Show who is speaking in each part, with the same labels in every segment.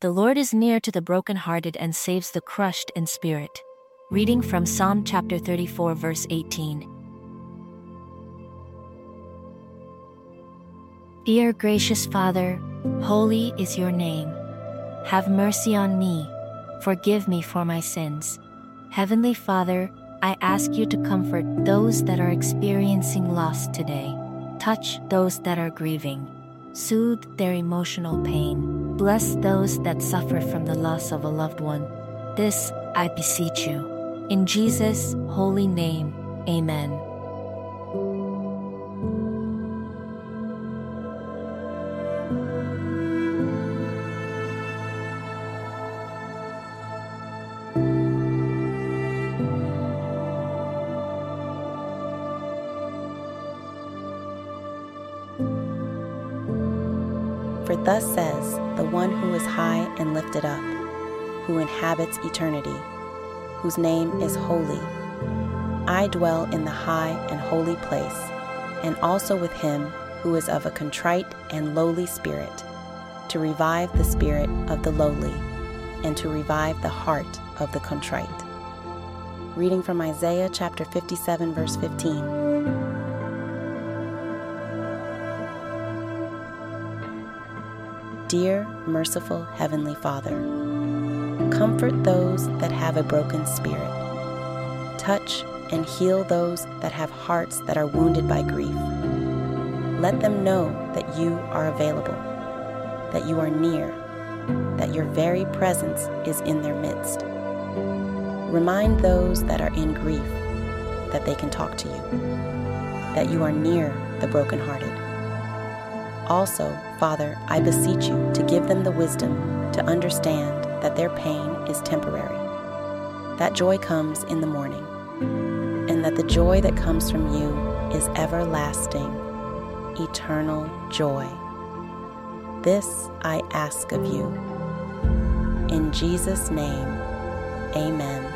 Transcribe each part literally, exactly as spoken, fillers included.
Speaker 1: The Lord is near to the brokenhearted and saves the crushed in spirit. Reading from Psalm chapter thirty-four, verse eighteen. Dear gracious Father, holy is your name. Have mercy on me. Forgive me for my sins. Heavenly Father, I ask you to comfort those that are experiencing loss today. Touch those that are grieving. Soothe their emotional pain. Bless those that suffer from the loss of a loved one. This I beseech you. In Jesus' holy name, amen.
Speaker 2: For thus says the one who is high and lifted up, who inhabits eternity, whose name is holy. I dwell in the high and holy place, and also with him who is of a contrite and lowly spirit, to revive the spirit of the lowly, and to revive the heart of the contrite. Reading from Isaiah chapter fifty-seven, verse fifteen. Dear, merciful Heavenly Father, comfort those that have a broken spirit. Touch and heal those that have hearts that are wounded by grief. Let them know that you are available, that you are near, that your very presence is in their midst. Remind those that are in grief that they can talk to you, that you are near the brokenhearted. Also, Father, I beseech you to give them the wisdom to understand that their pain is temporary, that joy comes in the morning, and that the joy that comes from you is everlasting, eternal joy. This I ask of you. In Jesus' name, amen.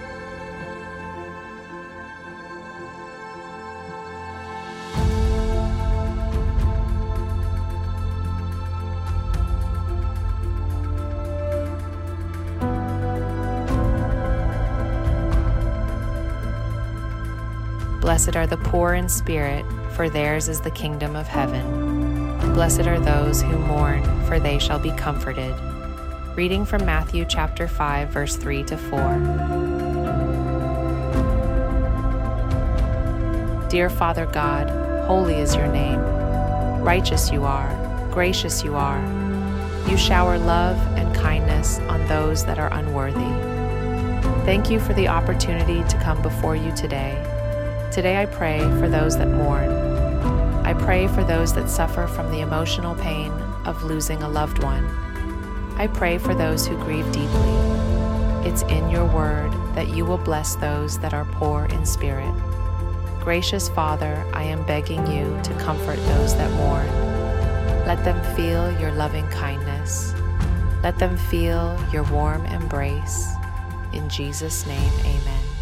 Speaker 3: Blessed are the poor in spirit, for theirs is the kingdom of heaven. Blessed are those who mourn, for they shall be comforted. Reading from Matthew chapter five, verse three to four. Dear Father God, holy is your name. Righteous you are, gracious you are. You shower love and kindness on those that are unworthy. Thank you for the opportunity to come before you today. Today I pray for those that mourn. I pray for those that suffer from the emotional pain of losing a loved one. I pray for those who grieve deeply. It's in your word that you will bless those that are poor in spirit. Gracious Father, I am begging you to comfort those that mourn. Let them feel your loving kindness. Let them feel your warm embrace. In Jesus' name, amen.